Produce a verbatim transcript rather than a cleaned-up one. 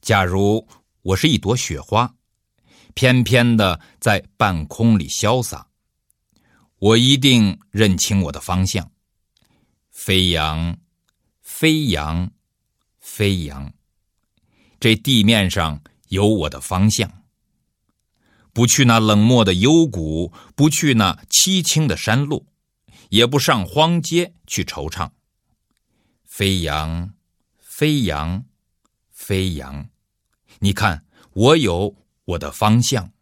假如我是一朵雪花，翩翩地在半空里潇洒，我一定认清我的方向，飞扬，飞扬，飞扬。这地面上有我的方向，不去那冷漠的幽谷，不去那凄清的山路，也不上荒街去惆怅。飞扬，飞扬，飞扬。你看，我有我的方向。